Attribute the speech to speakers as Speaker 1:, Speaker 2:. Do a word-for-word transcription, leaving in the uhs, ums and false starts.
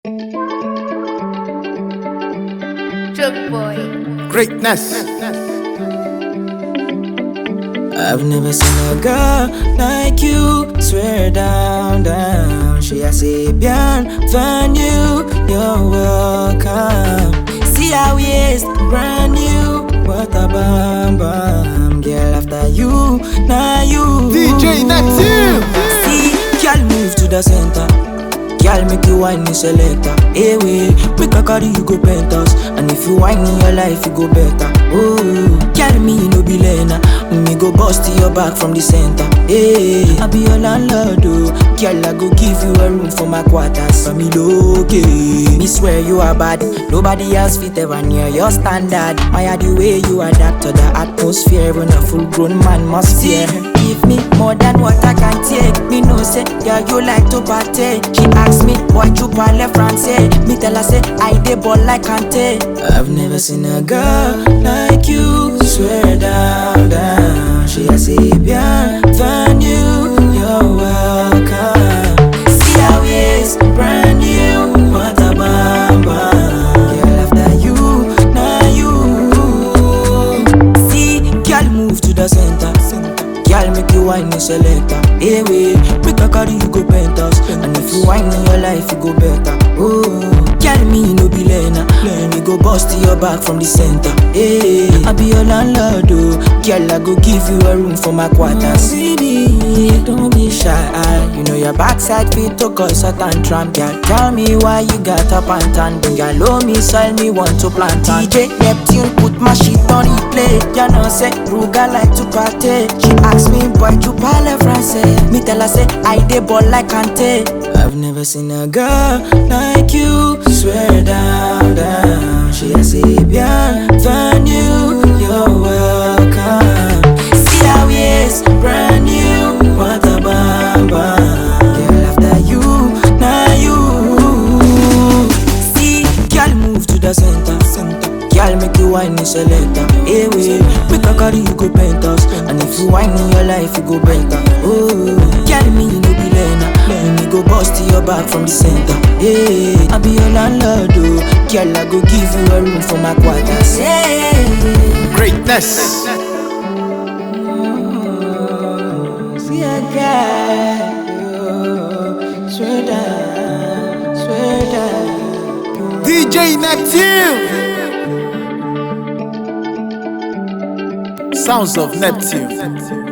Speaker 1: Drug boy.
Speaker 2: Greatness.
Speaker 3: I've never seen a girl like you. Swear down, down. She a say, bien, venue, you're welcome. See how we is, brand new. What a bam bam. Girl, after you, now you.
Speaker 2: D J Neptune.
Speaker 3: See, girl, move to the center. Girl, make you whine me selector. Hey, wait, make a carry you go penthouse. And if you whine in your life, you go better. Oh, girl, me no be learner. Me go bust to your back from the center. Hey, I be your landlord, oh. Girl, I go give you a room for my quarters. For me, okay. Me swear you are bad. Nobody else fit ever near your standard. My the way you adapt to the atmosphere. When a full grown man must fear. Give me more than what I can take. Me no say, yeah, you like to party. She ask me, why you parle français? Me tell her say, I dey ball like Kante. I've never seen a girl like you. Swear down, down. She a say, bien, venue, you're welcome. See how it is, brand new. What a bam bam. Girl, after you, now you. See, girl, move to the center. Girl, make you whine me selector. Hey, wait, make a carry you go penthouse. And if you whine in your life, you go better. Oh, girl, me no be learner. Let me go bust to your back from the center. Hey, I be your landlord, oh. Girl, I go give you a room for my quarters. Baby, don't be shy. You know your backside fit to cause a tantrum. Girl, tell me why you got up and tan. Girl, owe me, sell me, want to plant. D J Neptune, put my shit on replay. You know, say, Ruga like to party. She ask me, boy, you parle français. Me tell her, say, I dey ball like Kante. I've never seen a girl like you. Swear down, down. She a say, bien, venue, you're welcome. See how it is, brand new. What a bam bam. Girl, after you, now you. See, girl, move to the center. Girl, make you whine me selector. Hey, wait, make a carry you go penthouse. And if you whine in your life, you go better. Oh, girl, me no be learner. Let me go bust to your back from the center. Hey, I be your landlord, oh. Girl, I go give you a room for my quarters. Hey,
Speaker 2: Greatness.
Speaker 3: oh, see a guy, oh, swear down, swear down.
Speaker 2: D J Neptune. Sounds of Neptune.